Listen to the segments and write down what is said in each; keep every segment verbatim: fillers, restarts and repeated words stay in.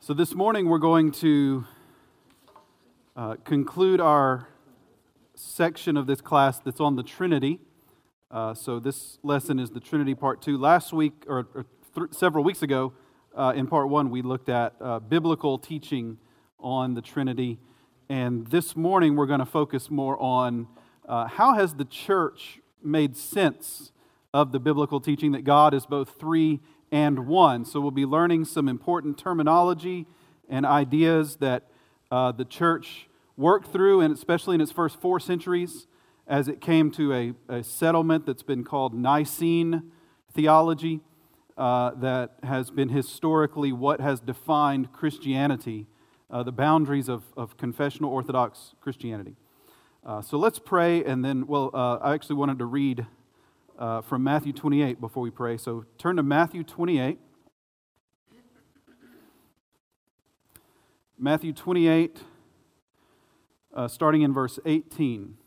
So this morning we're going to uh, conclude our section of this class that's on the Trinity. Uh, so this lesson is the Trinity Part Two. Last week, or, or th- several weeks ago, uh, in Part One, we looked at uh, biblical teaching on the Trinity. And this morning we're going to focus more on uh, how has the church made sense of the biblical teaching that God is both three and one. So we'll be learning some important terminology and ideas that uh, the church worked through, and especially in its first four centuries, as it came to a, a settlement that's been called Nicene theology, uh, that has been historically what has defined Christianity, uh, the boundaries of, of confessional Orthodox Christianity. Uh, so let's pray, and then, well, uh, I actually wanted to read Uh, from Matthew twenty-eight before we pray. So turn to Matthew twenty-eight. Matthew twenty-eight, uh, starting in verse eighteen.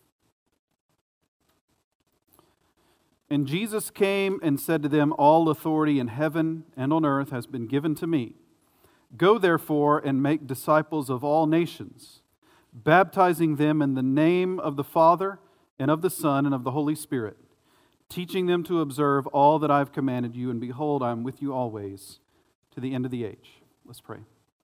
And Jesus came and said to them, "All authority in heaven and on earth has been given to me. Go therefore and make disciples of all nations, baptizing them in the name of the Father and of the Son and of the Holy Spirit, teaching them to observe all that I have commanded you, and behold, I am with you always to the end of the age." Let's pray.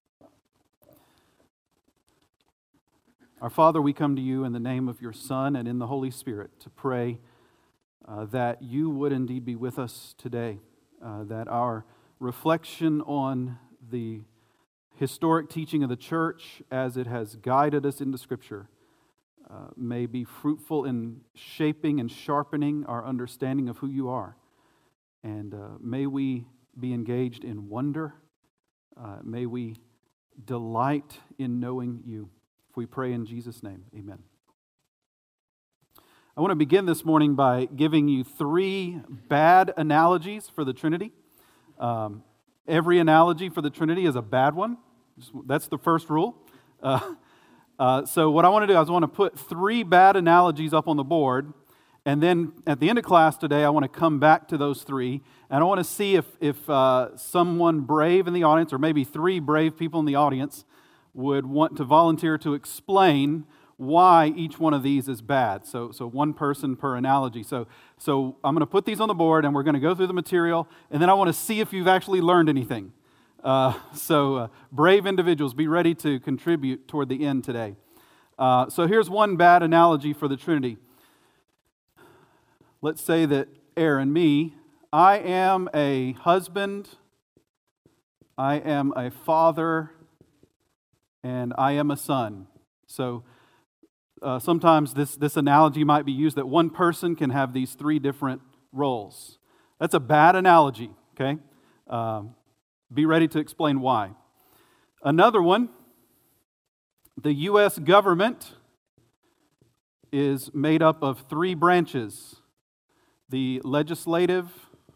Our Father, we come to you in the name of your Son and in the Holy Spirit to pray uh, that you would indeed be with us today, uh, that our reflection on the historic teaching of the church as it has guided us into Scripture Uh, may be fruitful in shaping and sharpening our understanding of who you are. And uh, may we be engaged in wonder. Uh, may we delight in knowing you. If we pray in Jesus' name, amen. I want to begin this morning by giving you three bad analogies for the Trinity. Um, every analogy for the Trinity is a bad one. That's the first rule. Uh, Uh, so what I want to do is I want to put three bad analogies up on the board, and then at the end of class today, I want to come back to those three, and I want to see if, if uh, someone brave in the audience, or maybe three brave people in the audience, would want to volunteer to explain why each one of these is bad. So, so one person per analogy. So, so I'm going to put these on the board, and we're going to go through the material, and then I want to see if you've actually learned anything. Uh, so uh, brave individuals, be ready to contribute toward the end today. Uh, so here's one bad analogy for the Trinity. Let's say that Aaron, me, I am a husband, I am a father, and I am a son. So uh, sometimes this, this analogy might be used that one person can have these three different roles. That's a bad analogy, okay? Um, Be ready to explain why. Another one, the U S government is made up of three branches: the legislative,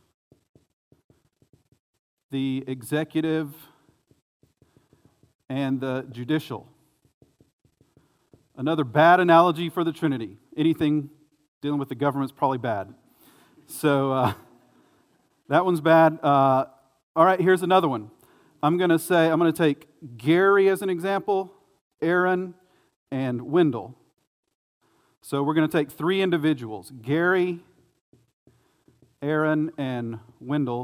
the executive, and the judicial. Another bad analogy for the Trinity. Anything dealing with the government is probably bad. So uh, that one's bad. Uh, All right, here's another one. I'm going to say, I'm going to take Gary as an example, Aaron, and Wendell. So we're going to take three individuals, Gary, Aaron, and Wendell.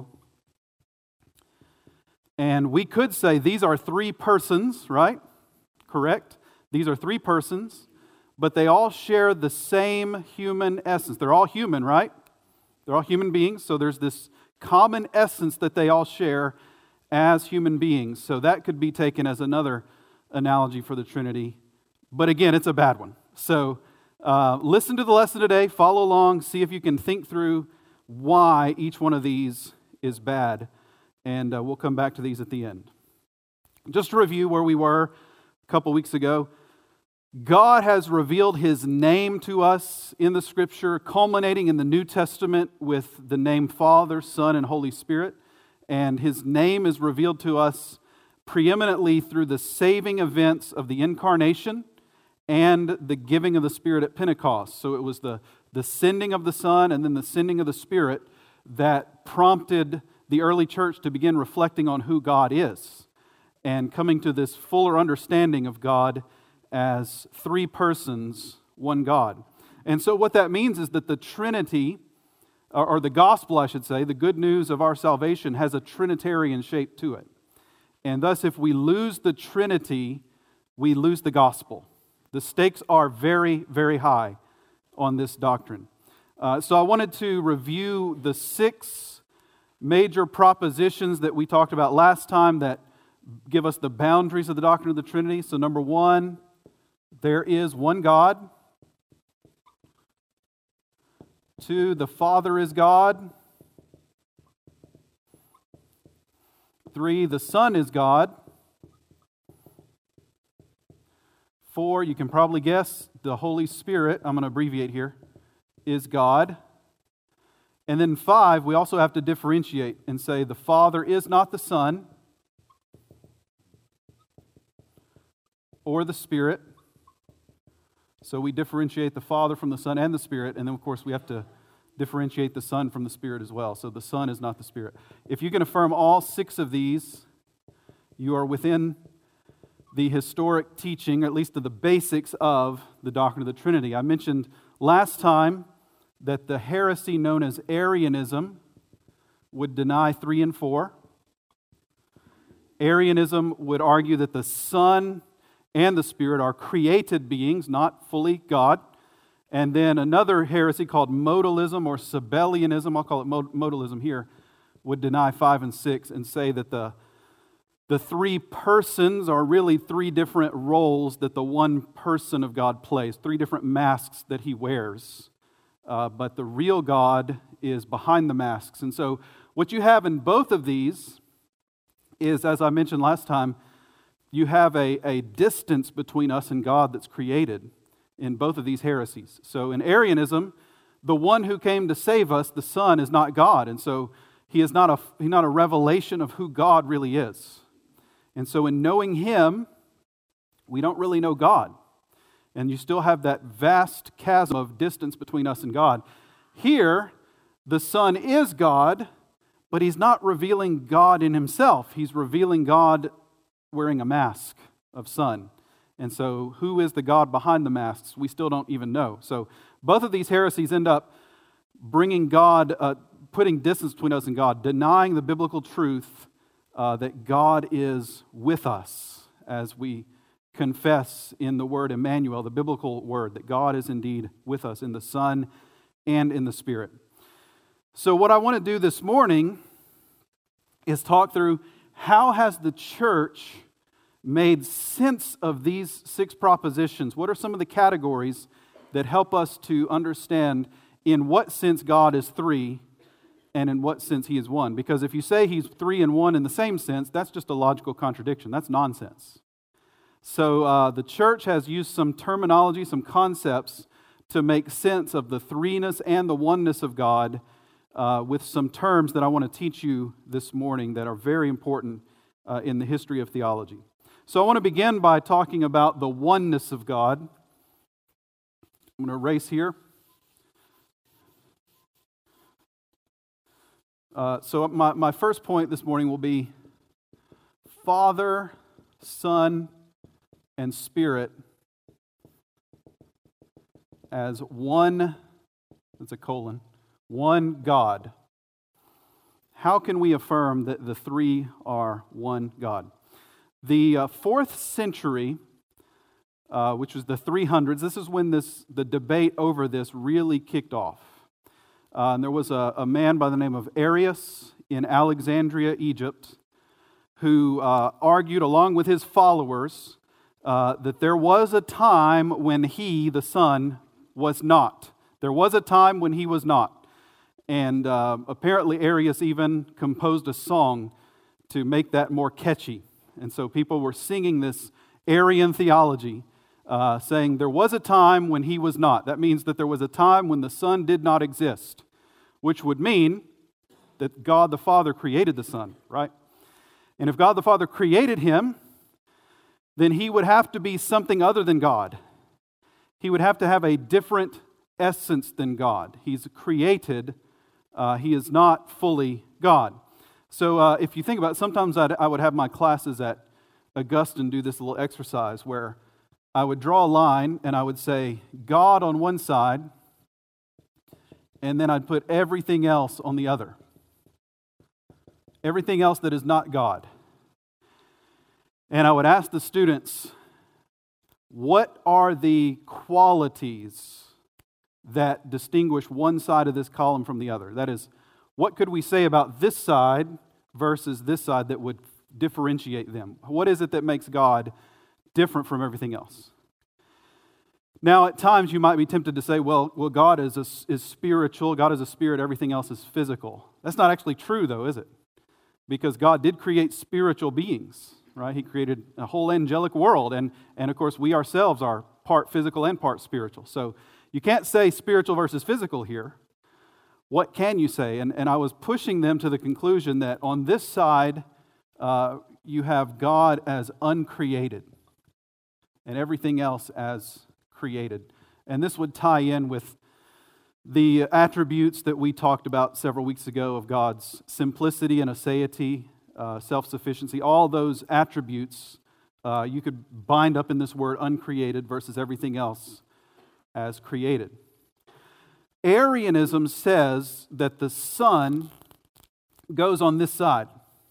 And we could say these are three persons, right? Correct? These are three persons, but they all share the same human essence. They're all human, right? They're all human beings, so there's this common essence that they all share as human beings. So that could be taken as another analogy for the Trinity. But again, it's a bad one. So uh, listen to the lesson today, follow along, see if you can think through why each one of these is bad. And uh, we'll come back to these at the end. Just to review where we were a couple weeks ago, God has revealed His name to us in the Scripture, culminating in the New Testament with the name Father, Son, and Holy Spirit. And His name is revealed to us preeminently through the saving events of the Incarnation and the giving of the Spirit at Pentecost. So it was the, the sending of the Son and then the sending of the Spirit that prompted the early church to begin reflecting on who God is. and coming to this fuller understanding of God as three persons, one God. And so what that means is that the Trinity, or the gospel, I should say, the good news of our salvation has a Trinitarian shape to it. And thus, if we lose the Trinity, we lose the gospel. The stakes are very, very high on this doctrine. Uh, so I wanted to review the six major propositions that we talked about last time that give us the boundaries of the doctrine of the Trinity. So number one, there is one God. Two, the Father is God. Three, the Son is God. Four, you can probably guess, the Holy Spirit, I'm going to abbreviate here, is God. And then five, we also have to differentiate and say the Father is not the Son or the Spirit. So we differentiate the Father from the Son and the Spirit, and then of course we have to differentiate the Son from the Spirit as well. So the Son is not the Spirit. If you can affirm all six of these, you are within the historic teaching, or at least of the basics of the doctrine of the Trinity. I mentioned last time that the heresy known as Arianism would deny three and four. Arianism would argue that the Son and the Spirit are created beings, not fully God. And then another heresy called modalism or Sabellianism, I'll call it modalism here, would deny five and six and say that the, the three persons are really three different roles that the one person of God plays, three different masks that he wears. Uh, but the real God is behind the masks. And so what you have in both of these is, as I mentioned last time, you have a, a distance between us and God that's created in both of these heresies. So in Arianism, the one who came to save us, the Son, is not God. And so he is not a, he's not a revelation of who God really is. And so in knowing him, we don't really know God. And you still have that vast chasm of distance between us and God. Here, the Son is God, but he's not revealing God in himself. He's revealing God wearing a mask of Son. And so who is the God behind the masks? We still don't even know. So both of these heresies end up bringing God, uh, putting distance between us and God, denying the biblical truth uh, that God is with us as we confess in the word Emmanuel, the biblical word, that God is indeed with us in the Son and in the Spirit. So what I want to do this morning is talk through how has the church made sense of these six propositions. What are some of the categories that help us to understand in what sense God is three and in what sense he is one? Because if you say he's three and one in the same sense, that's just a logical contradiction. That's nonsense. So uh, the church has used some terminology, some concepts to make sense of the threeness and the oneness of God uh, with some terms that I want to teach you this morning that are very important uh, in the history of theology. So I want to begin by talking about the oneness of God. I'm going to erase here. Uh, so my, my first point this morning will be Father, Son, and Spirit as one, that's a colon, one God. How can we affirm that the three are one God? The uh, fourth century, uh, which was the three hundreds, this is when this the debate over this really kicked off. Uh, and there was a, a man by the name of Arius in Alexandria, Egypt, who uh, argued along with his followers uh, that there was a time when he, the Son, was not. There was a time when he was not. And uh, apparently Arius even composed a song to make that more catchy. And so people were singing this Arian theology, uh, saying there was a time when he was not. That means that there was a time when the Son did not exist, which would mean that God the Father created the Son, right? And if God the Father created him, then he would have to be something other than God. He would have to have a different essence than God. He's created. Uh, he is not fully God. So uh, if you think about it, sometimes I'd, I would have my classes at Augustine do this little exercise where I would draw a line and I would say God on one side, and then I'd put everything else on the other. Everything else that is not God. And I would ask the students, what are the qualities that distinguish one side of this column from the other? That is, what could we say about this side versus this side that would differentiate them? What is it that makes God different from everything else? Now, at times you might be tempted to say, well, well God is, a, is spiritual, God is a spirit, everything else is physical. That's not actually true, though, is it? Because God did create spiritual beings, right? He created a whole angelic world, and, and of course we ourselves are part physical and part spiritual. So you can't say spiritual versus physical here. What can you say? And, and I was pushing them to the conclusion that on this side, uh, you have God as uncreated and everything else as created. And this would tie in with the attributes that we talked about several weeks ago of God's simplicity and aseity, uh, self-sufficiency. All those attributes uh, you could bind up in this word uncreated versus everything else as created. Arianism says that the Son goes on this side.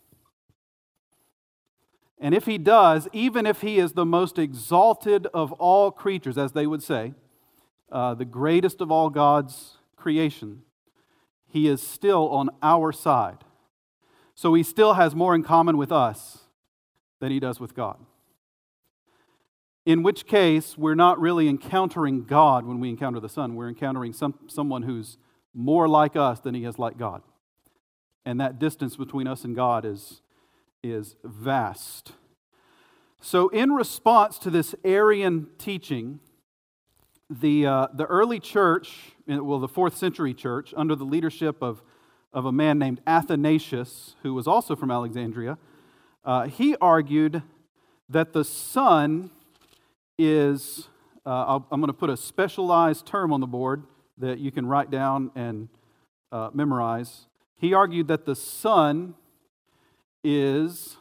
And if he does, even if he is the most exalted of all creatures, as they would say, uh, the greatest of all God's creation, he is still on our side. So he still has more in common with us than he does with God. In which case, we're not really encountering God when we encounter the Son. We're encountering some, someone who's more like us than he is like God. And that distance between us and God is is vast. So in response to this Arian teaching, the uh, the early church, well, the fourth century church, under the leadership of, of a man named Athanasius, who was also from Alexandria, uh, he argued that the Son is, uh, I'll, I'm going to put a specialized term on the board that you can write down and uh, memorize. He argued that the Son is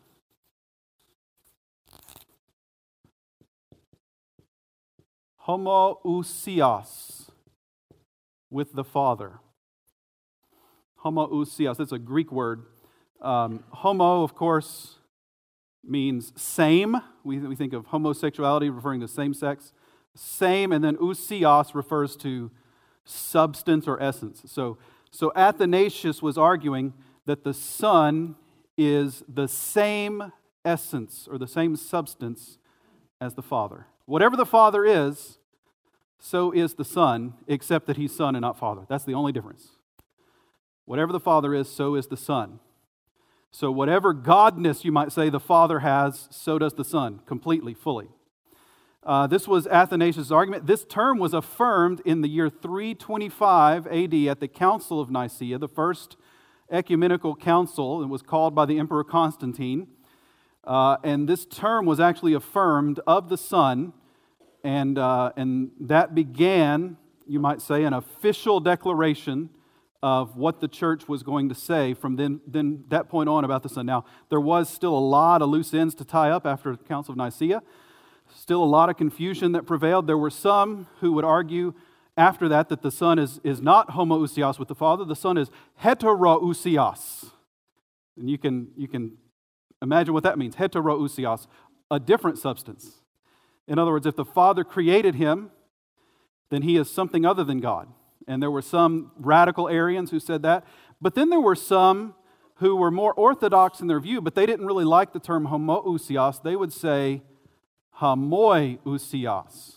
homoousios with the Father. Homoousios, that's a Greek word. Um, homo, of course, means same. We, we think of homosexuality referring to same sex. Same, and then ousios refers to substance or essence. So, so Athanasius was arguing that the Son is the same essence or the same substance as the Father. Whatever the Father is, so is the Son, except that he's Son and not Father. That's the only difference. Whatever the Father is, so is the Son. So whatever godness you might say the Father has, so does the Son, completely, fully. Uh, this was Athanasius' argument. This term was affirmed in the year three twenty-five A D at the Council of Nicaea, the first ecumenical council. It was called by the Emperor Constantine. Uh, and this term was actually affirmed of the Son, and, uh, and that began, you might say, an official declaration of what the church was going to say from then, then that point on about the Son. Now, there was still a lot of loose ends to tie up after the Council of Nicaea. Still a lot of confusion that prevailed. There were some who would argue after that that the Son is, is not homoousios with the Father. The Son is heterousios. And you can, you can imagine what that means, heterousios, a different substance. In other words, if the Father created him, then he is something other than God. And there were some radical Arians who said that. But then there were some who were more orthodox in their view, but they didn't really like the term homoousios. They would say homoiousios.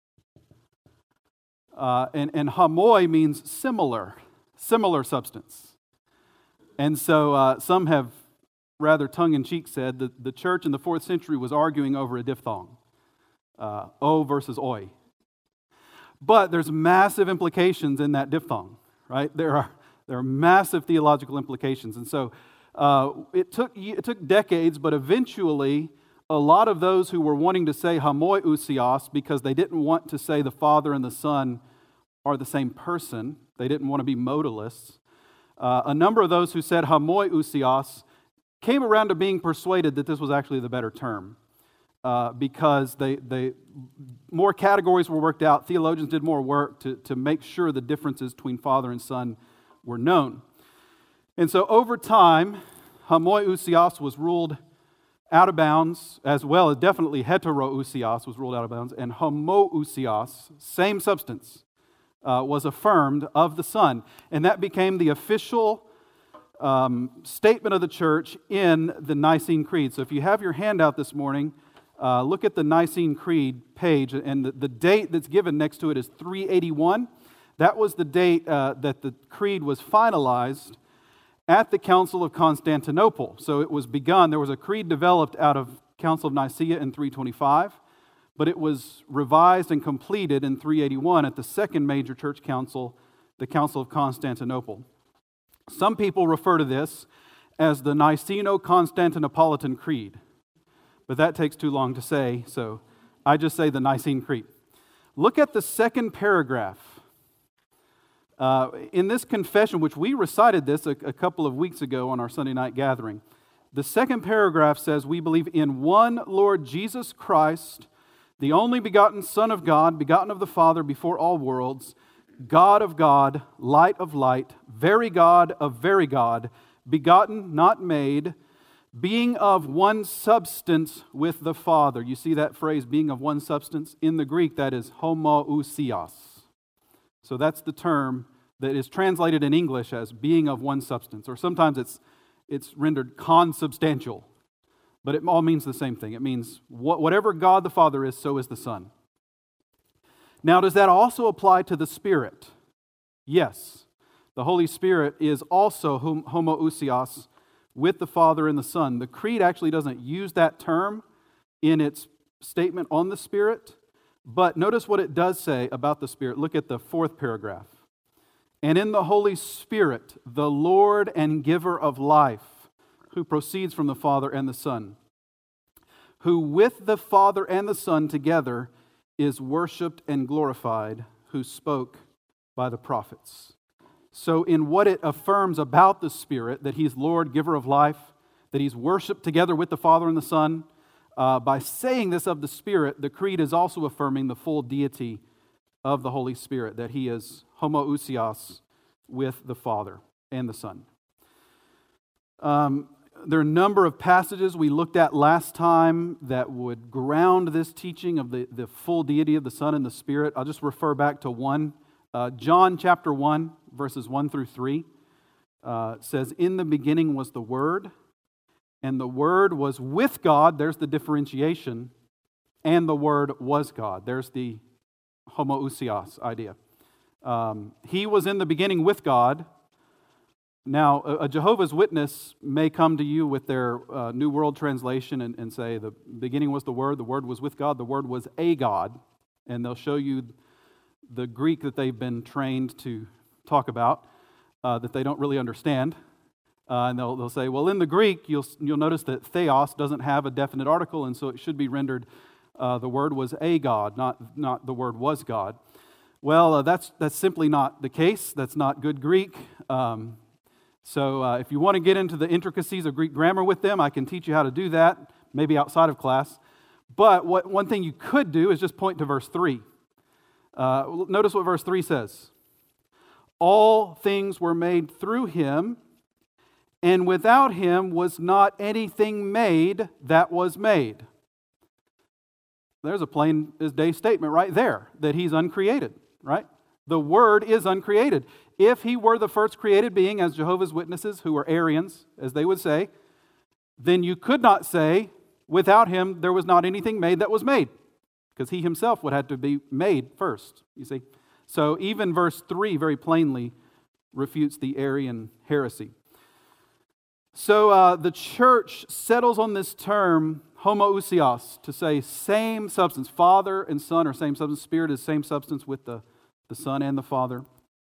Uh, and, and homoi means similar, similar substance. And so uh, some have rather tongue-in-cheek said that the church in the fourth century was arguing over a diphthong, uh, o versus oi. But there's massive implications in that diphthong, right? There are there are massive theological implications, and so uh, it took it took decades, but eventually a lot of those who were wanting to say homoiousios because they didn't want to say the Father and the Son are the same person, they didn't want to be modalists. Uh, a number of those who said homoiousios came around to being persuaded that this was actually the better term uh, because they, they more categories were worked out. Theologians did more work to, to make sure the differences between Father and Son were known. And so over time, homoousios was ruled out of bounds, as well as definitely heterousios was ruled out of bounds, and homoousios, same substance, uh, was affirmed of the Son. And that became the official um, statement of the church in the Nicene Creed. So if you have your handout this morning, uh, look at the Nicene Creed page, and the, the date that's given next to it is three eighty-one. That was the date uh, that the creed was finalized at the Council of Constantinople. So it was begun. There was a creed developed out of Council of Nicaea in three twenty-five, but it was revised and completed in three eighty-one at the second major church council, the Council of Constantinople. Some people refer to this as the Niceno-Constantinopolitan Creed, but that takes too long to say, so I just say the Nicene Creed. Look at the second paragraph. Uh, in this confession, which we recited this a, a couple of weeks ago on our Sunday night gathering, the second paragraph says, we believe in one Lord Jesus Christ, the only begotten Son of God, begotten of the Father before all worlds, God of God, light of light, very God of very God, begotten, not made, being of one substance with the Father. You see that phrase, being of one substance? In the Greek, that is homoousios. So that's the term that is translated in English as being of one substance, or sometimes it's it's rendered consubstantial, but it all means the same thing. It means whatever God the Father is, so is the Son. Now, does that also apply to the Spirit? Yes. The Holy Spirit is also homoousios with the Father and the Son. The Creed actually doesn't use that term in its statement on the Spirit, but notice what it does say about the Spirit. Look at the fourth paragraph. And in the Holy Spirit, the Lord and giver of life, who proceeds from the Father and the Son, who with the Father and the Son together is worshiped and glorified, who spoke by the prophets. So in what it affirms about the Spirit, that He's Lord, giver of life, that He's worshiped together with the Father and the Son, Uh, by saying this of the Spirit, the Creed is also affirming the full deity of the Holy Spirit, that He is homoousios with the Father and the Son. Um, there are a number of passages we looked at last time that would ground this teaching of the, the full deity of the Son and the Spirit. I'll just refer back to one. Uh, John chapter one, verses one through three, uh, says, in the beginning was the Word, and the Word was with God. There's the differentiation. And the Word was God. There's the homoousios idea. Um, he was in the beginning with God. Now, a, a Jehovah's Witness may come to you with their uh, New World Translation and, and say, the beginning was the Word, the Word was with God, the Word was a God. And they'll show you the Greek that they've been trained to talk about, uh, that they don't really understand. Uh, and they'll, they'll say, well, in the Greek, you'll, you'll notice that theos doesn't have a definite article, and so it should be rendered, uh, the Word was a God, not, not the Word was God. Well, uh, that's, that's simply not the case. That's not good Greek. Um, so uh, if you want to get into the intricacies of Greek grammar with them, I can teach you how to do that, maybe outside of class. But what one thing you could do is just point to verse three. Uh, notice what verse three says. All things were made through Him, and without Him was not anything made that was made. There's a plain as day statement right there that He's uncreated, right? The Word is uncreated. If He were the first created being, as Jehovah's Witnesses, who are Arians, as they would say, then you could not say, without Him there was not anything made that was made, because He Himself would have to be made first, you see. So even verse three very plainly refutes the Arian heresy. So uh, the church settles on this term, homoousios, to say same substance. Father and Son are same substance. Spirit is same substance with the, the Son and the Father.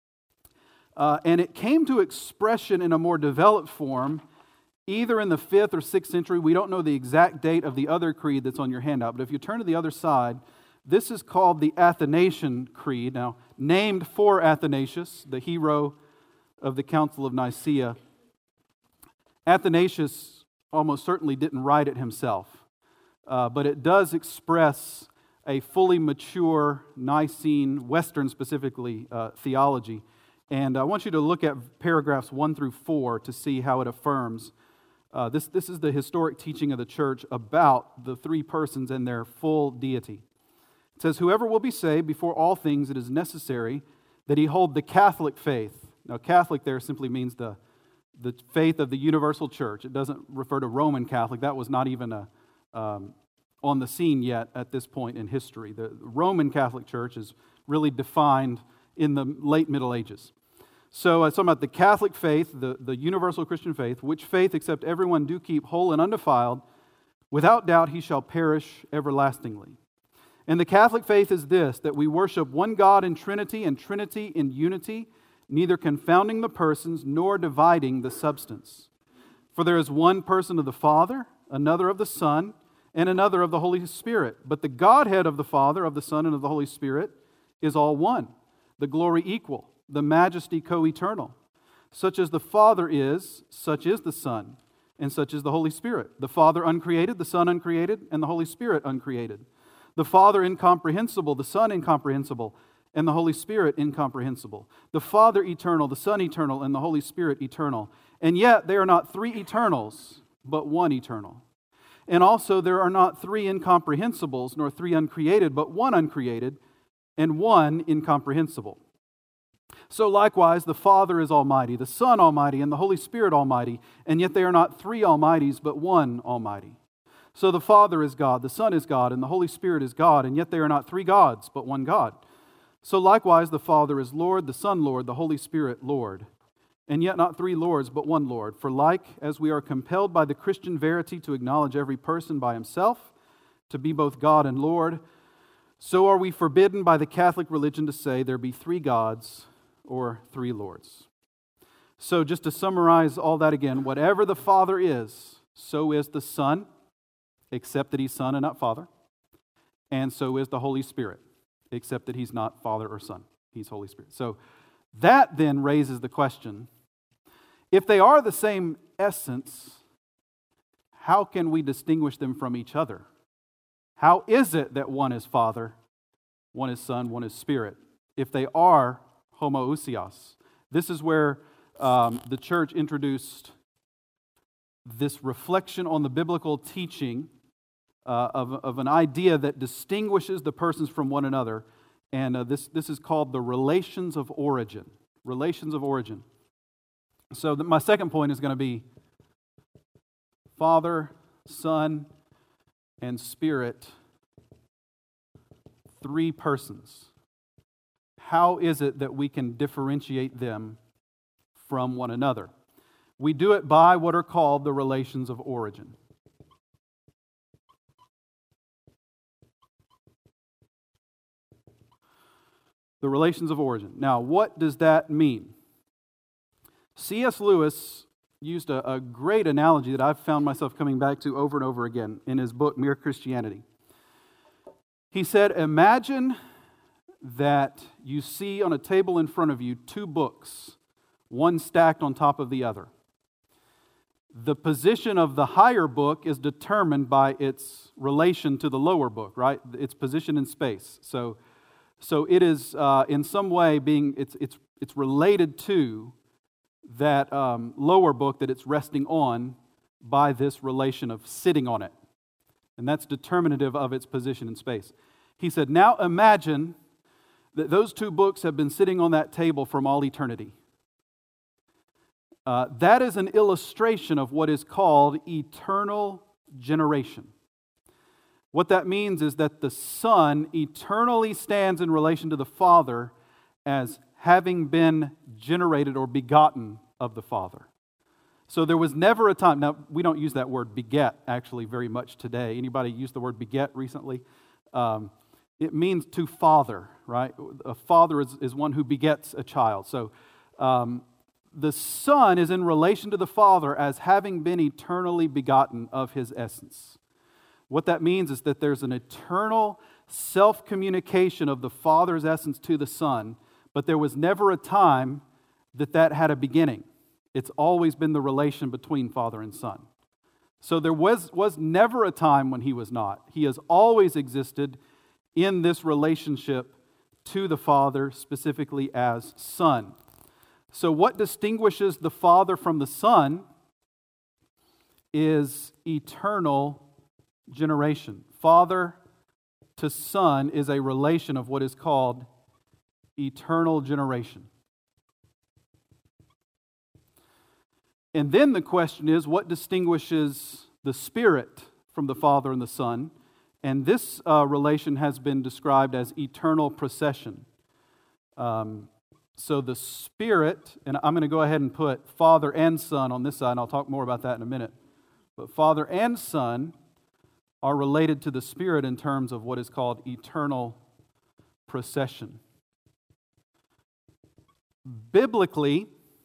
Uh, and it came to expression in a more developed form, either in the fifth or sixth century. We don't know the exact date of the other creed that's on your handout. But if you turn to the other side, this is called the Athanasian Creed. Now, named for Athanasius, the hero of the Council of Nicaea. Athanasius almost certainly didn't write it himself, uh, but it does express a fully mature Nicene, Western specifically, uh, theology. And I want you to look at paragraphs one through four to see how it affirms. Uh, this, this is the historic teaching of the church about the three persons and their full deity. It says, "Whoever will be saved, before all things it is necessary that he hold the Catholic faith." Now, Catholic there simply means the, the faith of the universal church. It doesn't refer to Roman Catholic. That was not even a, um, on the scene yet at this point in history. The Roman Catholic Church is really defined in the late Middle Ages. So it's talking about the Catholic faith, the, the universal Christian faith, which faith except everyone do keep whole and undefiled, without doubt he shall perish everlastingly. And the Catholic faith is this, that we worship one God in Trinity and Trinity in unity, neither confounding the persons nor dividing the substance. For there is one person of the Father, another of the Son, and another of the Holy Spirit. But the Godhead of the Father, of the Son, and of the Holy Spirit is all one, the glory equal, the majesty co-eternal. Such as the Father is, such is the Son, and such is the Holy Spirit. The Father uncreated, the Son uncreated, and the Holy Spirit uncreated. The Father incomprehensible, the Son incomprehensible, and the Holy Spirit incomprehensible. The Father eternal, the Son eternal, and the Holy Spirit eternal. And yet they are not three eternals, but one eternal. And also there are not three incomprehensibles, nor three uncreated, but one uncreated, and one incomprehensible. So likewise, the Father is almighty, the Son almighty, and the Holy Spirit almighty, and yet they are not three almighties, but one almighty. So the Father is God, the Son is God, and the Holy Spirit is God, and yet they are not three gods, but one God. So likewise, the Father is Lord, the Son Lord, the Holy Spirit Lord, and yet not three Lords, but one Lord. For like as we are compelled by the Christian verity to acknowledge every person by himself, to be both God and Lord, so are we forbidden by the Catholic religion to say there be three gods or three Lords. So just to summarize all that again, whatever the Father is, so is the Son, except that He's Son and not Father, and so is the Holy Spirit, except that He's not Father or Son. He's Holy Spirit. So that then raises the question, if they are the same essence, how can we distinguish them from each other? How is it that one is Father, one is Son, one is Spirit, if they are homoousios? This is where um, the church introduced this reflection on the biblical teaching uh, of, of an idea that distinguishes the persons from one another. And uh, this, this is called the relations of origin. Relations of origin. So the, my second point is going to be Father, Son, and Spirit, three persons. How is it that we can differentiate them from one another? We do it by what are called the relations of origin. The relations of origin. Now, what does that mean? C S Lewis used a, a great analogy that I've found myself coming back to over and over again in his book, Mere Christianity. He said, imagine that you see on a table in front of you two books, one stacked on top of the other. The position of the higher book is determined by its relation to the lower book, right? Its position in space. So, so it is uh, in some way being it's it's it's related to that um, lower book that it's resting on by this relation of sitting on it, and that's determinative of its position in space. He said, now imagine that those two books have been sitting on that table from all eternity. Uh, that is an illustration of what is called eternal generation. What that means is that the Son eternally stands in relation to the Father as having been generated or begotten of the Father. So there was never a time, now we don't use that word beget actually very much today. Anybody use the word beget recently? Um, it means to father, right? A father is, is one who begets a child. So um, the Son is in relation to the Father as having been eternally begotten of His essence. What that means is that there's an eternal self-communication of the Father's essence to the Son, but there was never a time that that had a beginning. It's always been the relation between Father and Son. So there was, was never a time when he was not. He has always existed in this relationship to the Father, specifically as Son. So what distinguishes the Father from the Son is eternal generation. Father to Son is a relation of what is called eternal generation. And then the question is, what distinguishes the Spirit from the Father and the Son? And this uh, relation has been described as eternal procession. Um, so the Spirit, and I'm going to go ahead and put Father and Son on this side, and I'll talk more about that in a minute. But Father and Son are related to the Spirit in terms of what is called eternal procession. Biblically,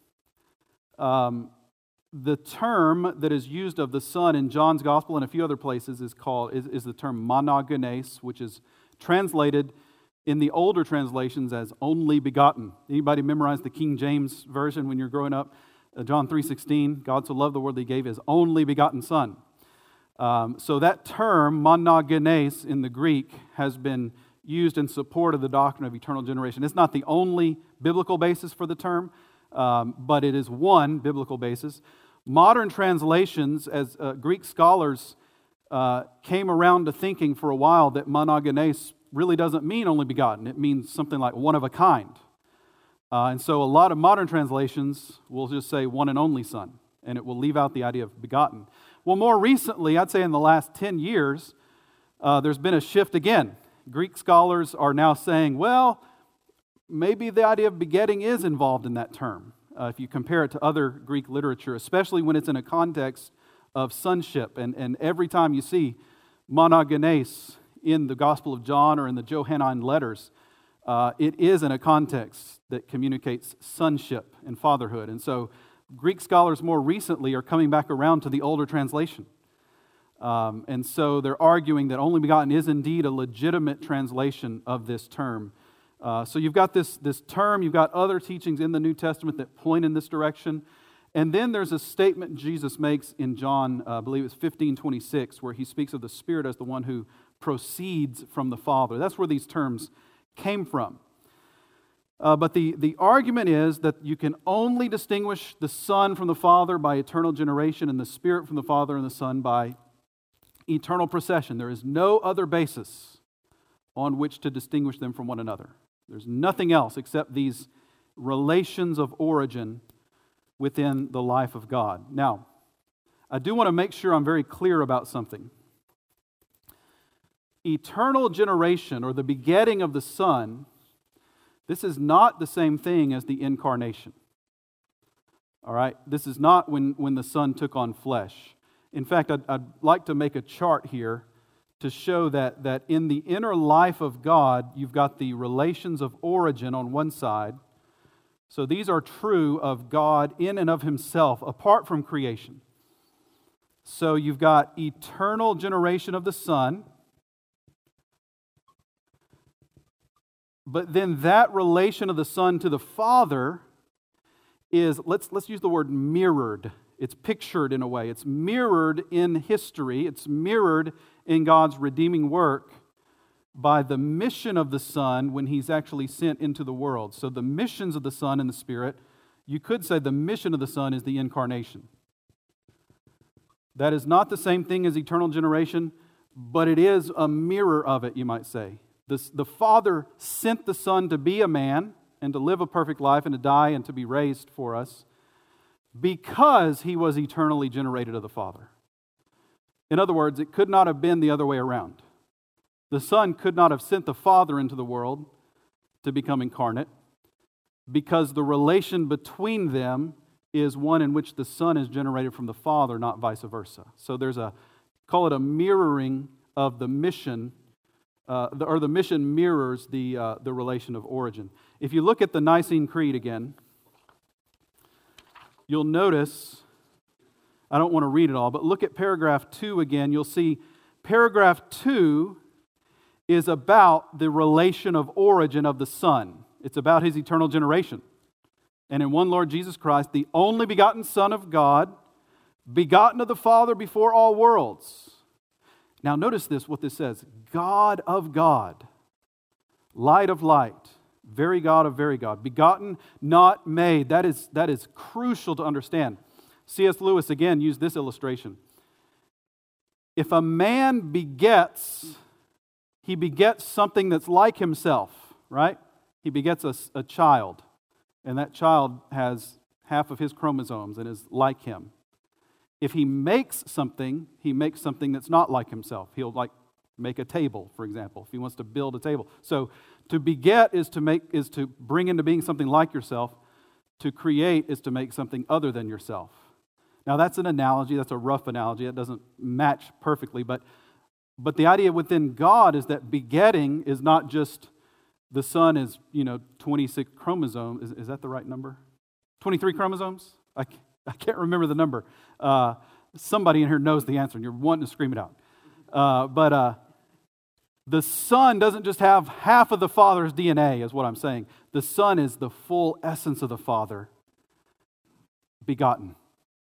um, the term that is used of the Son in John's Gospel and a few other places is called is, is the term monogenes, which is translated in the older translations as only begotten. Anybody memorize the King James Version when you're growing up? Uh, John three sixteen, God so loved the world that He gave His only begotten Son. Um, so that term, monogenes, in the Greek, has been used in support of the doctrine of eternal generation. It's not the only biblical basis for the term, um, but it is one biblical basis. Modern translations, as uh, Greek scholars uh, came around to thinking for a while that monogenes really doesn't mean only begotten. It means something like one of a kind. Uh, and so a lot of modern translations will just say one and only Son, and it will leave out the idea of begotten. Well, more recently, I'd say in the last ten years, uh, there's been a shift again. Greek scholars are now saying, well, maybe the idea of begetting is involved in that term. Uh, if you compare it to other Greek literature, especially when it's in a context of sonship. And, and every time you see monogenes in the Gospel of John or in the Johannine letters, uh, it is in a context that communicates sonship and fatherhood. And so Greek scholars more recently are coming back around to the older translation. Um, and so they're arguing that only begotten is indeed a legitimate translation of this term. Uh, so you've got this, this term, you've got other teachings in the New Testament that point in this direction. And then there's a statement Jesus makes in John, uh, I believe it's fifteen twenty-six, where He speaks of the Spirit as the one who proceeds from the Father. That's where these terms came from. Uh, but the, the argument is that you can only distinguish the Son from the Father by eternal generation and the Spirit from the Father and the Son by eternal procession. There is no other basis on which to distinguish them from one another. There's nothing else except these relations of origin within the life of God. Now, I do want to make sure I'm very clear about something. Eternal generation, or the begetting of the Son, this is not the same thing as the incarnation. All right? This is not when, when the Son took on flesh. In fact, I'd, I'd like to make a chart here to show that, that in the inner life of God, you've got the relations of origin on one side. So these are true of God in and of Himself, apart from creation. So you've got eternal generation of the Son, but then that relation of the Son to the Father is, let's, let's use the word mirrored. It's pictured in a way. It's mirrored in history. It's mirrored in God's redeeming work by the mission of the Son when He's actually sent into the world. So the missions of the Son and the Spirit, you could say the mission of the Son is the incarnation. That is not the same thing as eternal generation, but it is a mirror of it, you might say. The, the Father sent the Son to be a man and to live a perfect life and to die and to be raised for us because He was eternally generated of the Father. In other words, it could not have been the other way around. The Son could not have sent the Father into the world to become incarnate because the relation between them is one in which the Son is generated from the Father, not vice versa. So there's a, call it a mirroring of the mission, uh, the, or the mission mirrors the, uh, the relation of origin. If you look at the Nicene Creed again, you'll notice, I don't want to read it all, but look at paragraph two again. You'll see paragraph two is about the relation of origin of the Son. It's about His eternal generation. And in one Lord Jesus Christ, the only begotten Son of God, begotten of the Father before all worlds. Now notice this, what this says. God of God, light of light, very God of very God, begotten, not made. That is, that is crucial to understand. C S Lewis again used this illustration. If a man begets, he begets something that's like himself, right? He begets a, a child, and that child has half of his chromosomes and is like him. If he makes something, he makes something that's not like himself. He'll like make a table, for example, if he wants to build a table. So to beget is to make is to bring into being something like yourself. To create is to make something other than yourself. Now that's an analogy, that's a rough analogy, it doesn't match perfectly, but but the idea within God is that begetting is not just the son is, you know, twenty-six chromosomes. Is, is that the right number? twenty-three chromosomes? I, I can't remember the number. Uh, somebody in here knows the answer, and you're wanting to scream it out. Uh, but uh, the Son doesn't just have half of the Father's D N A, is what I'm saying. The Son is the full essence of the Father, begotten.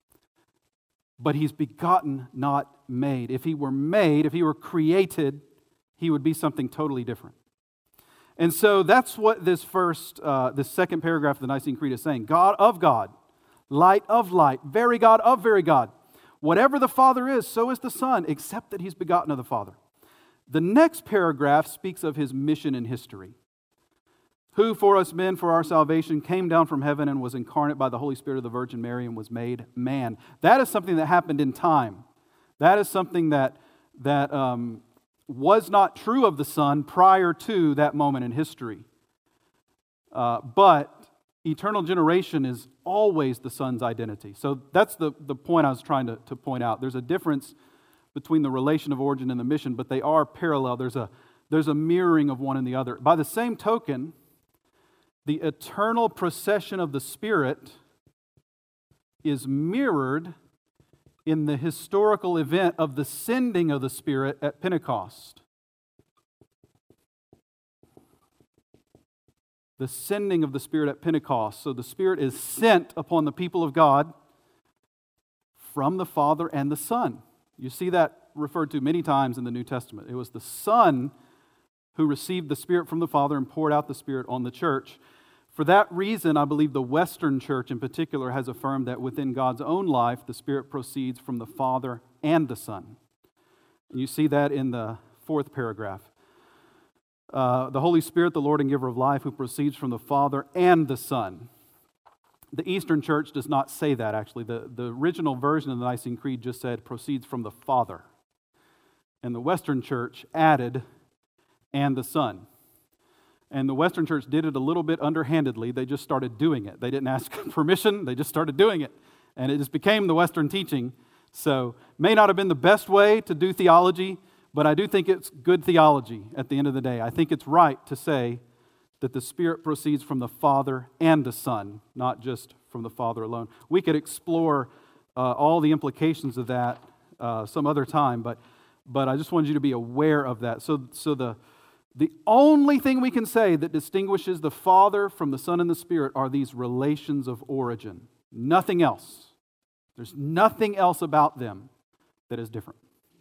But He's begotten, not made. If He were made, if He were created, He would be something totally different. And so that's what this first, uh, this second paragraph of the Nicene Creed is saying. God of God, light of light, very God of very God. Whatever the Father is, so is the Son, except that He's begotten of the Father. The next paragraph speaks of His mission in history. Who for us men, for our salvation, came down from heaven and was incarnate by the Holy Spirit of the Virgin Mary and was made man. That is something that happened in time. That is something that, that um, was not true of the Son prior to that moment in history. Uh, but eternal generation is always the Son's identity. So that's the, the point I was trying to, to point out. There's a difference between the relation of origin and the mission, but they are parallel. There's a, there's a mirroring of one and the other. By the same token, the eternal procession of the Spirit is mirrored in the historical event of the sending of the Spirit at Pentecost. The sending of the Spirit at Pentecost. So the Spirit is sent upon the people of God from the Father and the Son. You see that referred to many times in the New Testament. It was the Son who received the Spirit from the Father and poured out the Spirit on the church. For that reason, I believe the Western Church in particular has affirmed that within God's own life, the Spirit proceeds from the Father and the Son. And you see that in the fourth paragraph. Uh, the Holy Spirit, the Lord and giver of life, who proceeds from the Father and the Son. The Eastern Church does not say that, actually. The, the original version of the Nicene Creed just said, proceeds from the Father. And the Western Church added, and the Son. And the Western Church did it a little bit underhandedly. They just started doing it. They didn't ask permission. They just started doing it. And it just became the Western teaching. So, may not have been the best way to do theology, but I do think it's good theology at the end of the day. I think it's right to say that the Spirit proceeds from the Father and the Son, not just from the Father alone. We could explore uh, all the implications of that uh, some other time, but but I just wanted you to be aware of that. So, so the the only thing we can say that distinguishes the Father from the Son and the Spirit are these relations of origin. Nothing else. There's nothing else about them that is different.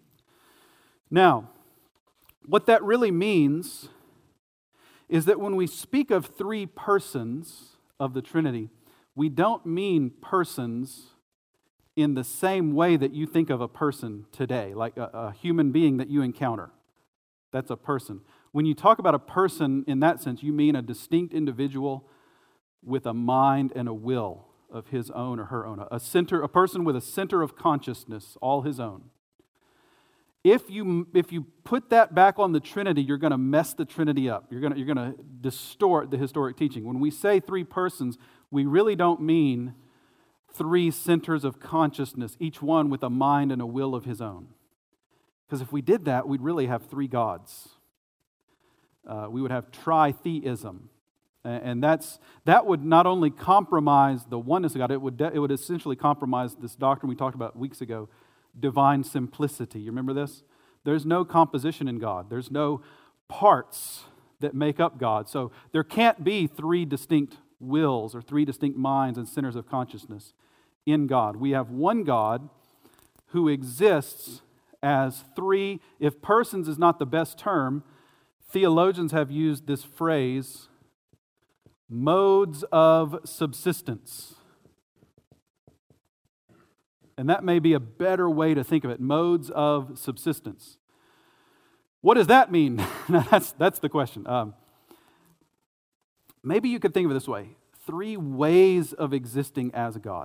Now, what that really means is that when we speak of three persons of the Trinity, we don't mean persons in the same way that you think of a person today, like a, a human being that you encounter. That's a person. When you talk about a person in that sense, you mean a distinct individual with a mind and a will of his own or her own. A center, a person with a center of consciousness, all his own. If you if you put that back on the Trinity, you're going to mess the Trinity up. You're going to, you're going to distort the historic teaching. When we say three persons, we really don't mean three centers of consciousness, each one with a mind and a will of his own. Because if we did that, we'd really have three gods. Uh, we would have tritheism. And that's that would not only compromise the oneness of God, it would, it would essentially compromise this doctrine we talked about weeks ago, divine simplicity. You remember this? There's no composition in God. There's no parts that make up God. So there can't be three distinct wills or three distinct minds and centers of consciousness in God. We have one God who exists as three, if persons is not the best term, theologians have used this phrase, modes of subsistence. And that may be a better way to think of it, modes of subsistence. What does that mean? that's, that's the question. Um, maybe you could think of it this way, three ways of existing as God.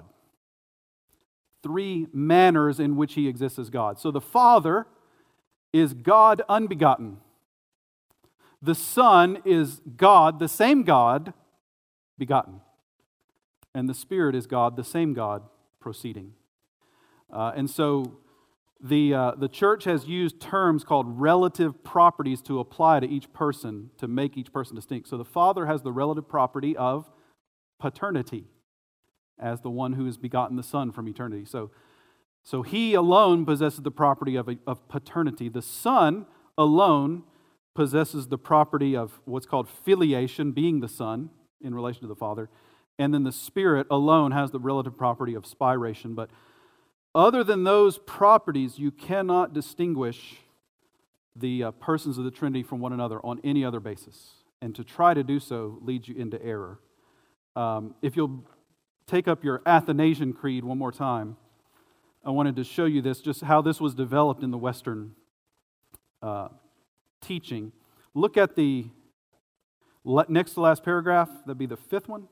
Three manners in which he exists as God. So the Father is God unbegotten. The Son is God, the same God, begotten. And the Spirit is God, the same God, proceeding. Uh, and so the, uh, the church has used terms called relative properties to apply to each person, to make each person distinct. So the Father has the relative property of paternity, as the one who has begotten the Son from eternity. So, so he alone possesses the property of, a, of paternity. The Son alone possesses the property of what's called filiation, being the Son in relation to the Father. And then the Spirit alone has the relative property of spiration. But other than those properties, you cannot distinguish the uh, persons of the Trinity from one another on any other basis. And to try to do so leads you into error. Um, if you'll take up your Athanasian Creed one more time, I wanted to show you this, just how this was developed in the Western uh, teaching. Look at the next to last paragraph, that'd be the fifth one.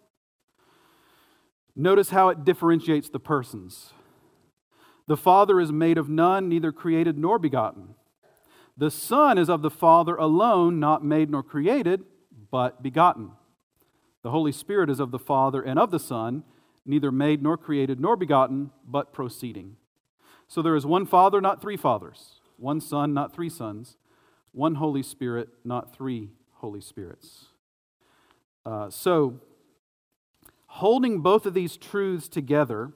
Notice how it differentiates the persons. The Father is made of none, neither created nor begotten. The Son is of the Father alone, not made nor created, but begotten. The Holy Spirit is of the Father and of the Son, neither made nor created nor begotten, but proceeding. So there is one Father, not three fathers. One Son, not three sons. One Holy Spirit, not three Holy Spirits. Uh, so, holding both of these truths together,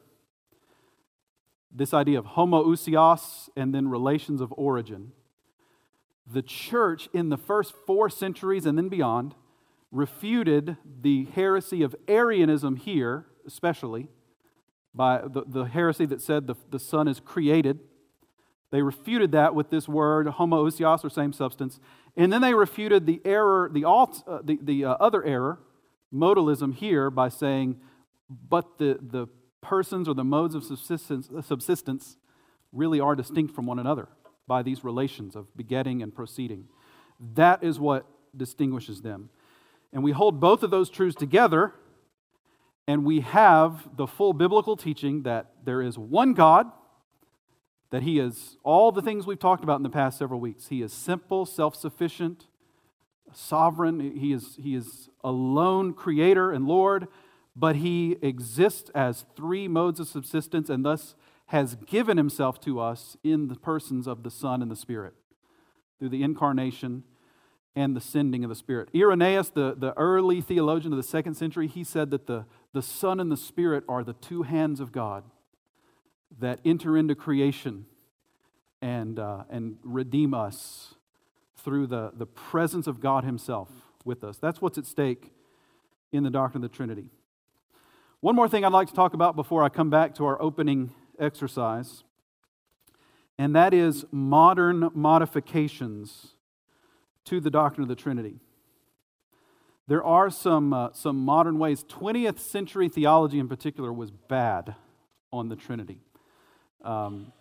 this idea of homoousios and then relations of origin, the church in the first four centuries and then beyond refuted the heresy of Arianism here, especially, by the, the heresy that said the, the Son is created. They refuted that with this word, homoousios, or same substance. And then they refuted the error, the, alt, uh, the, the uh, other error, modalism here, by saying, but the, the persons or the modes of subsistence, subsistence really are distinct from one another by these relations of begetting and proceeding. That is what distinguishes them. And we hold both of those truths together, and we have the full biblical teaching that there is one God, that He is all the things we've talked about in the past several weeks. He is simple, self-sufficient, sovereign. He is, he is alone creator and Lord, but He exists as three modes of subsistence and thus has given Himself to us in the persons of the Son and the Spirit through the incarnation and the sending of the Spirit. Irenaeus, the, the early theologian of the second century, he said that the, the Son and the Spirit are the two hands of God that enter into creation and, uh, and redeem us through the, the presence of God Himself with us. That's what's at stake in the doctrine of the Trinity. One more thing I'd like to talk about before I come back to our opening exercise, and that is modern modifications to the doctrine of the Trinity. There are some, uh, some modern ways. twentieth century theology in particular was bad on the Trinity. Um,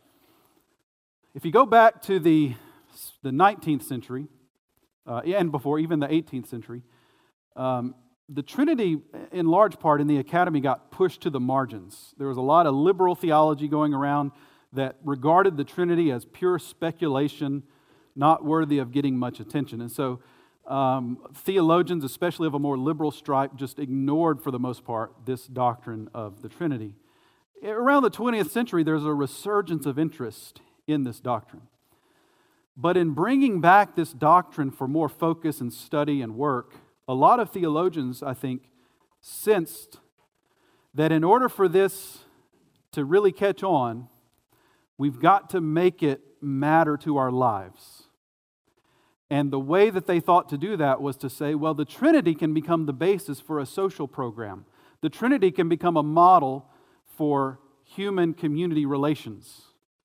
if you go back to the, the nineteenth century, uh, and before, even the eighteenth century, um, the Trinity, in large part, in the academy got pushed to the margins. There was a lot of liberal theology going around that regarded the Trinity as pure speculation, not worthy of getting much attention. And so um, theologians, especially of a more liberal stripe, just ignored, for the most part, this doctrine of the Trinity. Around the twentieth century, there's a resurgence of interest in this doctrine. But in bringing back this doctrine for more focus and study and work, a lot of theologians, I think, sensed that in order for this to really catch on, we've got to make it matter to our lives. And the way that they thought to do that was to say, well, the Trinity can become the basis for a social program. The Trinity can become a model for human community relations.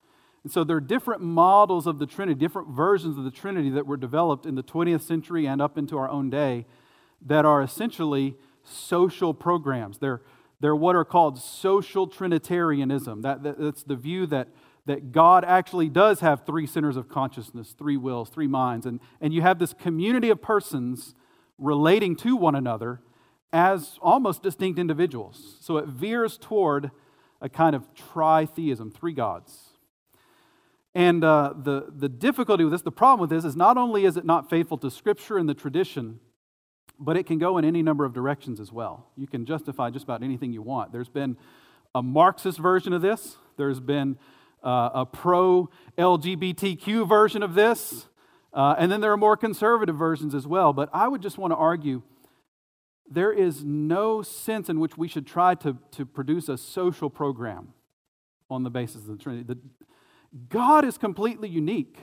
And so there are different models of the Trinity, different versions of the Trinity that were developed in the twentieth century and up into our own day that are essentially social programs. They're, they're what are called social Trinitarianism. That, that, that's the view that, that God actually does have three centers of consciousness, three wills, three minds. And, and you have this community of persons relating to one another as almost distinct individuals. So it veers toward a kind of tritheism, three gods. And uh, the, the difficulty with this, the problem with this, is not only is it not faithful to Scripture and the tradition, but it can go in any number of directions as well. You can justify just about anything you want. There's been a Marxist version of this. There's been uh, a pro-L G B T Q version of this. Uh, and then there are more conservative versions as well. But I would just want to argue there is no sense in which we should try to, to produce a social program on the basis of the Trinity. The, God is completely unique.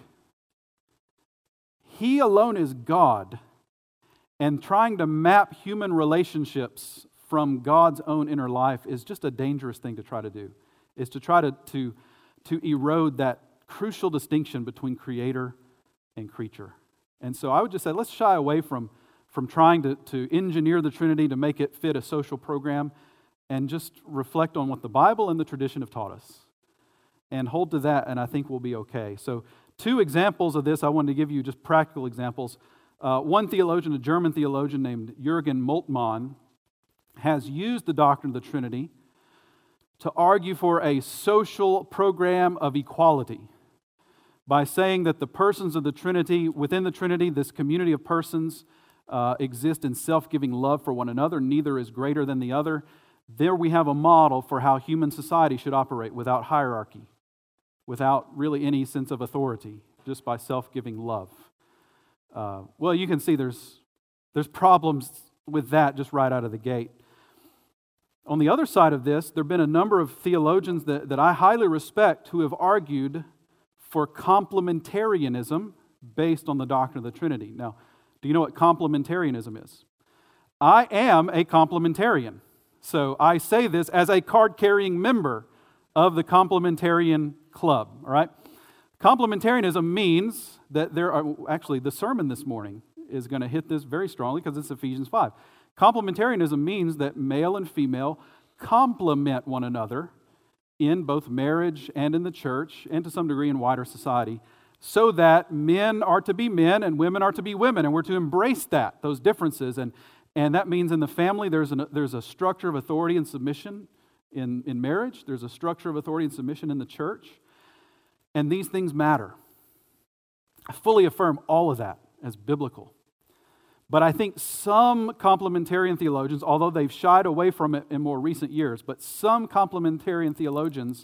He alone is God. And trying to map human relationships from God's own inner life is just a dangerous thing to try to do. Is to try to, to, to erode that crucial distinction between creator and creature. And so I would just say, let's shy away from, from trying to, to engineer the Trinity to make it fit a social program and just reflect on what the Bible and the tradition have taught us. And hold to that, and I think we'll be okay. So two examples of this, I wanted to give you just practical examples. Uh, one theologian, a German theologian named Jürgen Moltmann, has used the doctrine of the Trinity to argue for a social program of equality by saying that the persons of the Trinity, within the Trinity, this community of persons uh, exist in self-giving love for one another. Neither is greater than the other. There we have a model for how human society should operate without hierarchy, without really any sense of authority, just by self-giving love. Uh, well, you can see there's, there's problems with that just right out of the gate. On the other side of this, there have been a number of theologians that, that I highly respect who have argued for complementarianism based on the doctrine of the Trinity. Now, do you know what complementarianism is? I am a complementarian. So I say this as a card-carrying member of the complementarian club, all right? Complementarianism means that there are, actually the sermon this morning is going to hit this very strongly because it's Ephesians five. Complementarianism means that male and female complement one another in both marriage and in the church and to some degree in wider society so that men are to be men and women are to be women, and we're to embrace that, those differences. And, and that means in the family there's, an, there's a structure of authority and submission in, in marriage. There's a structure of authority and submission in the church. And these things matter. I fully affirm all of that as biblical. But I think some complementarian theologians, although they've shied away from it in more recent years, but some complementarian theologians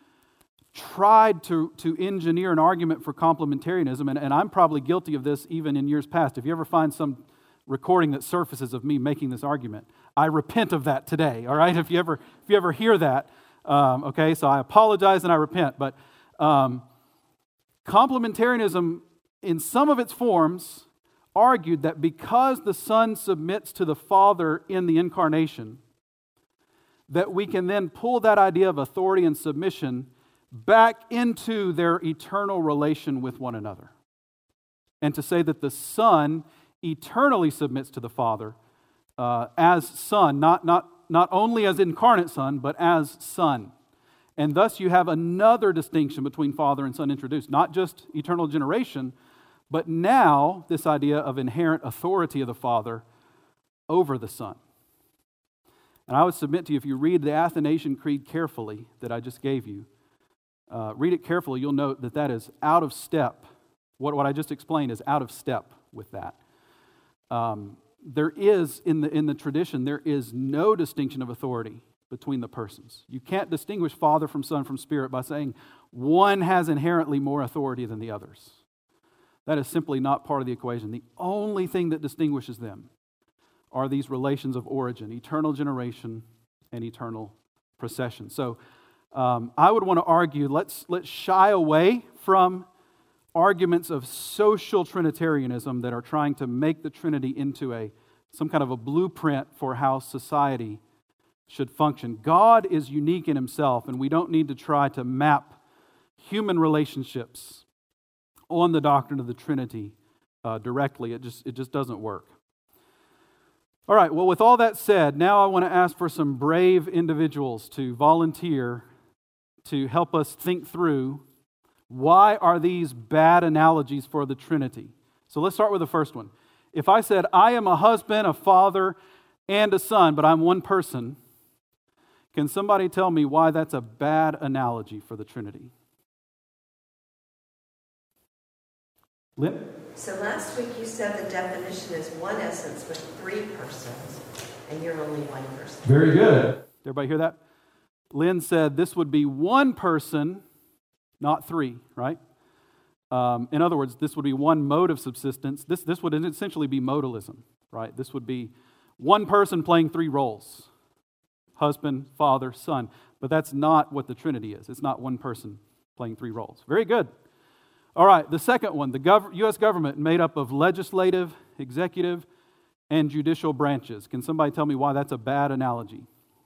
tried to, to engineer an argument for complementarianism, and, and I'm probably guilty of this even in years past. If you ever find some recording that surfaces of me making this argument, I repent of that today, all right? If you ever, if you ever hear that, um, okay, so I apologize and I repent, but Um, complementarianism, in some of its forms, argued that because the Son submits to the Father in the incarnation, that we can then pull that idea of authority and submission back into their eternal relation with one another. And to say that the Son eternally submits to the Father uh, as Son, not, not, not only as incarnate Son, but as Son. And thus you have another distinction between Father and Son introduced. Not just eternal generation, but now this idea of inherent authority of the Father over the Son. And I would submit to you, if you read the Athanasian Creed carefully that I just gave you, uh, read it carefully, you'll note that that is out of step. What, what I just explained is out of step with that. Um, there is, in the, in the tradition, there is no distinction of authority between the persons. You can't distinguish Father from Son from Spirit by saying one has inherently more authority than the others. That is simply not part of the equation. The only thing that distinguishes them are these relations of origin, eternal generation and eternal procession. So um, I would want to argue, let's, let's shy away from arguments of social Trinitarianism that are trying to make the Trinity into a some kind of a blueprint for how society should function. God is unique in Himself, and we don't need to try to map human relationships on the doctrine of the Trinity uh, directly. It just, it just doesn't work. All right, well, with all that said, now I want to ask for some brave individuals to volunteer to help us think through why are these bad analogies for the Trinity. So let's start with the first one. If I said, I am a husband, a father, and a son, but I'm one person, can somebody tell me why that's a bad analogy for the Trinity? Lynn? So last week you said the definition is one essence with three persons, and you're only one person. Very good. Everybody hear that? Lynn said this would be one person, not three, right? Um, in other words, this would be one mode of subsistence. This, this would essentially be modalism, right? This would be one person playing three roles. Husband, father, son. But that's not what the Trinity is. It's not one person playing three roles. Very good. All right, the second one, the gov- U S government made up of legislative, executive, and judicial branches. Can somebody tell me why that's a bad analogy?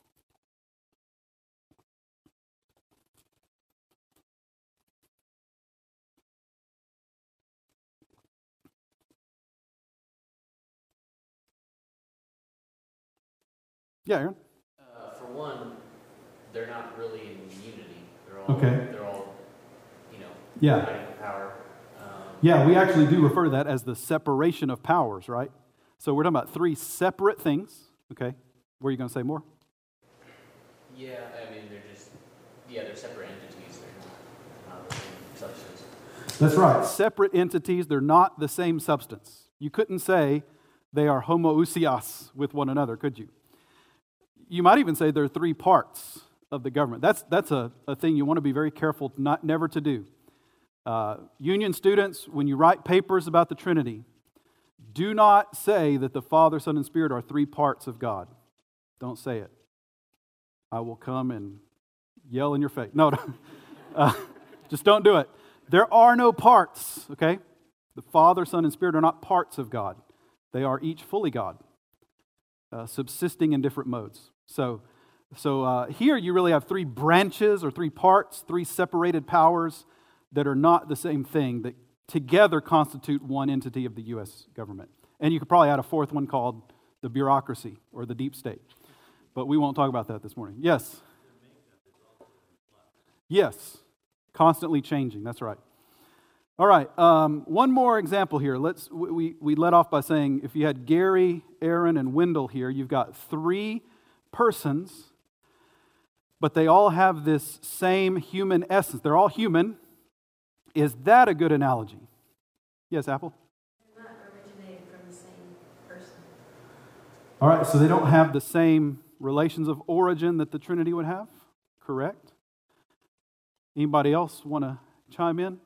Yeah, Aaron? Uh, for one, they're not really in unity. They're all, Okay. They're all, you know, Yeah. fighting for power. Um, Yeah, we actually do refer to that as the separation of powers, right? So we're talking about three separate things, okay? Were you going to say more? yeah, I mean, they're just, yeah, they're separate entities. They're not, not the same substance. That's right. Separate entities, they're not the same substance. You couldn't say they are homoousios with one another, could you? You might even say there are three parts of the government. That's that's a, a thing you want to be very careful not never to do. Uh, union students, when you write papers about the Trinity, do not say that the Father, Son, and Spirit are three parts of God. Don't say it. I will come and yell in your face. No, uh, just don't do it. There are no parts, okay? The Father, Son, and Spirit are not parts of God. They are each fully God, uh, subsisting in different modes. So, so uh, here you really have three branches or three parts, three separated powers that are not the same thing, that together constitute one entity of the U S government. And you could probably add a fourth one called the bureaucracy or the deep state. But we won't talk about that this morning. Yes? Yes. Constantly changing. That's right. All right. Um, one more example here. Let's we, we let off by saying if you had Gary, Aaron, and Wendell here, you've got three persons, but they all have this same human essence. They're all human. Is that a good analogy? Yes, Apple? They're not originated from the same person. All right, so they don't have the same relations of origin that the Trinity would have? Correct. Anybody else want to chime in?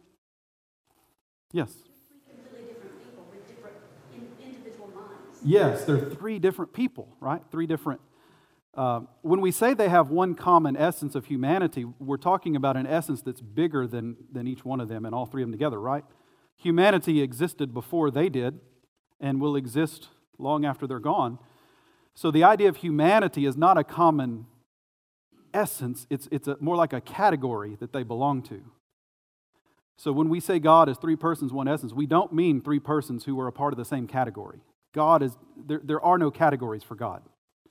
Yes. Three completely different people with different in, individual minds. Yes, they're three different people, right? Three different. Uh, when we say they have one common essence of humanity, we're talking about an essence that's bigger than, than each one of them and all three of them together, right? Humanity existed before they did and will exist long after they're gone. So the idea of humanity is not a common essence. It's, it's a, more like a category that they belong to. So when we say God is three persons, one essence, we don't mean three persons who are a part of the same category. God is, there, there are no categories for God.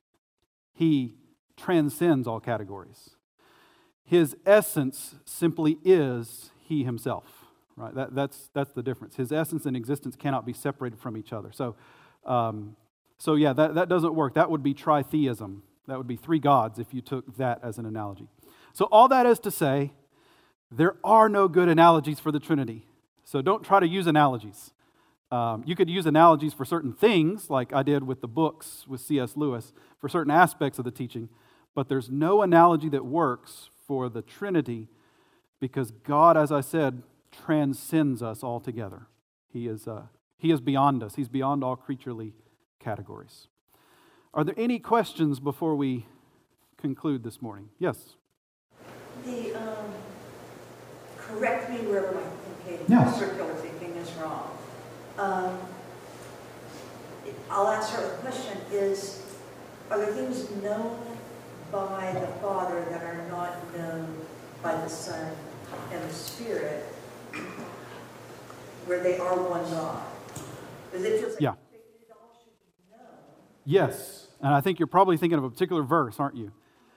He transcends all categories. His essence simply is He Himself, right? That, that's, that's the difference. His essence and existence cannot be separated from each other. So, um, so yeah, that, that doesn't work. That would be tritheism. That would be three gods if you took that as an analogy. So all that is to say, there are no good analogies for the Trinity. So don't try to use analogies. Um, you could use analogies for certain things, like I did with the books with C S Lewis, for certain aspects of the teaching, but there's no analogy that works for the Trinity because God, as I said, transcends us altogether. He is, uh, he is beyond us. He's beyond all creaturely categories. Are there any questions before we conclude this morning? Yes? The, um, correct me wherever my thinking, Yeah. circular thinking is wrong. Um, I'll ask her the question is, are there things known by the Father that are not known by the Son? and the Spirit, where they are one God. Because it feels like Yeah. it all should be known. Yes. And I think you're probably thinking of a particular verse, aren't you?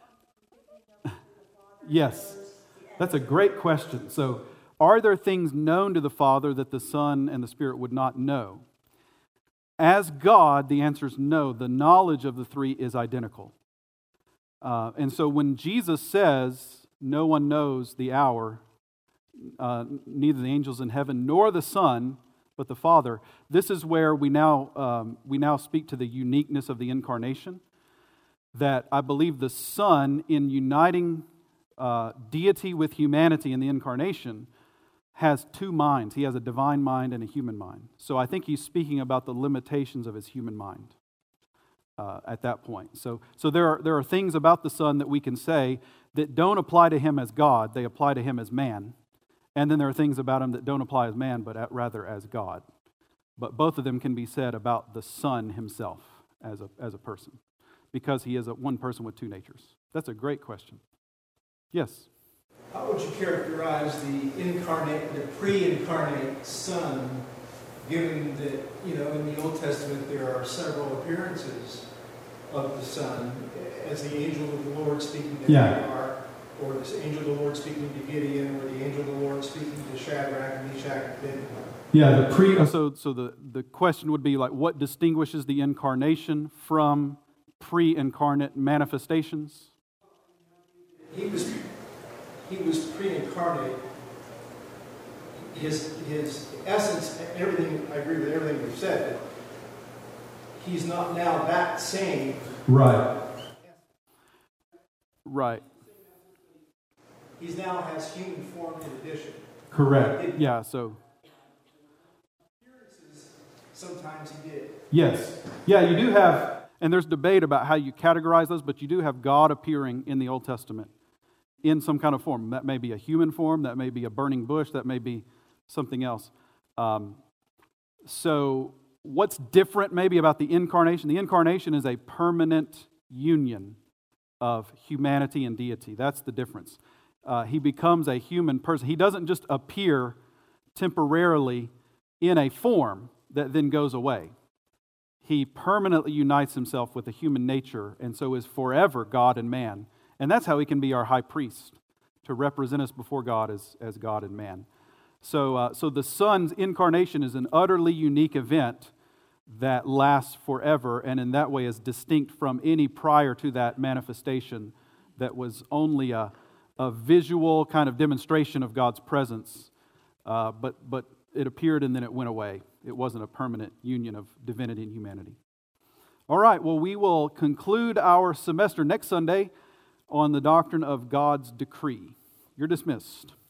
Yes. That's a great question. So, are there things known to the Father that the Son and the Spirit would not know? As God, the answer is no. The knowledge of the three is identical. Uh, and so when Jesus says, no one knows the hour, uh, neither the angels in heaven nor the Son, but the Father, this is where we now, um, we now speak to the uniqueness of the incarnation, that I believe the Son, in uniting uh, deity with humanity in the incarnation, has two minds. He has a divine mind and a human mind. So I think he's speaking about the limitations of his human mind uh, at that point. So, so there are, there are things about the Son that we can say that don't apply to him as God, they apply to him as man. And then there are things about him that don't apply as man, but rather as God. But both of them can be said about the Son himself as a, as a person, because he is a one person with two natures. That's a great question. Yes? How would you characterize the incarnate, the pre-incarnate Son, given that, you know, in the Old Testament there are several appearances of the Son, as the angel of the Lord speaking to Yeah. Hagar, or the angel of the Lord speaking to Gideon, or the angel of the Lord speaking to Shadrach, Meshach, and Abednego? Yeah, the pre. So, so the, the question would be like, what distinguishes the incarnation from pre-incarnate manifestations? He was, he was pre-incarnate. His his essence, everything. I agree with everything we've said. But he's not now that same. Right. Right. He's now has human form in addition. Correct. Yeah. So. Sometimes he did. Yes. Yeah, you do have, and there's debate about how you categorize those, but you do have God appearing in the Old Testament in some kind of form. That may be a human form, that may be a burning bush, that may be something else. Um, so what's different maybe about the incarnation? The incarnation is a permanent union of humanity and deity. That's the difference. Uh, he becomes a human person. He doesn't just appear temporarily in a form that then goes away. He permanently unites himself with the human nature and so is forever God and man. And that's how he can be our high priest, to represent us before God as, as God and man. So, uh, so the Son's incarnation is an utterly unique event that lasts forever, and in that way is distinct from any prior to that manifestation that was only a, a visual kind of demonstration of God's presence, uh, but, but it appeared and then it went away. It wasn't a permanent union of divinity and humanity. All right, well, we will conclude our semester next Sunday on the doctrine of God's decree. You're dismissed.